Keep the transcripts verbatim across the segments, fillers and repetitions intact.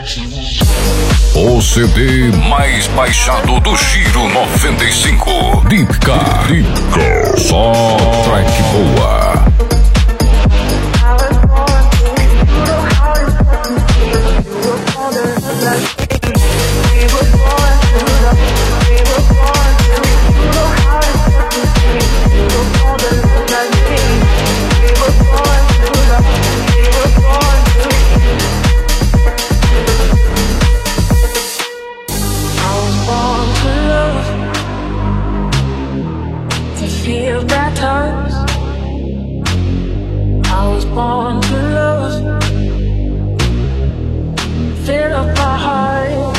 O C D mais baixado do Giro noventa e cinco. Deep Car. Deep Car. Só track boa. Feel that touch. I was born to love. Fill up my heart.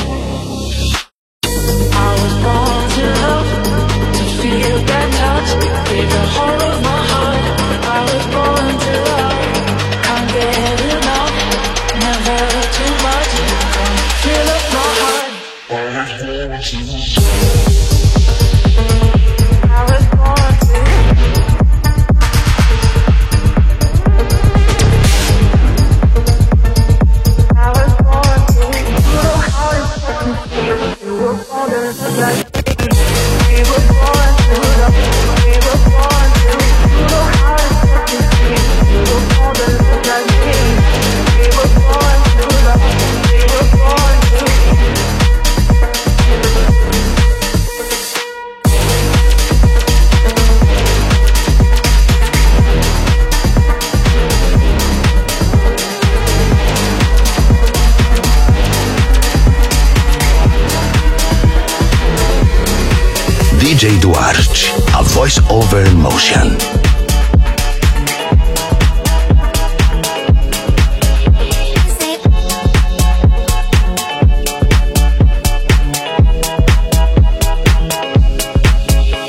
I was born to love, to feel that touch. With the whole of my heart. I was born to love. Can't get enough. Never too much. Come fill up my heart. I was born to D J Duarte, a voice over motion.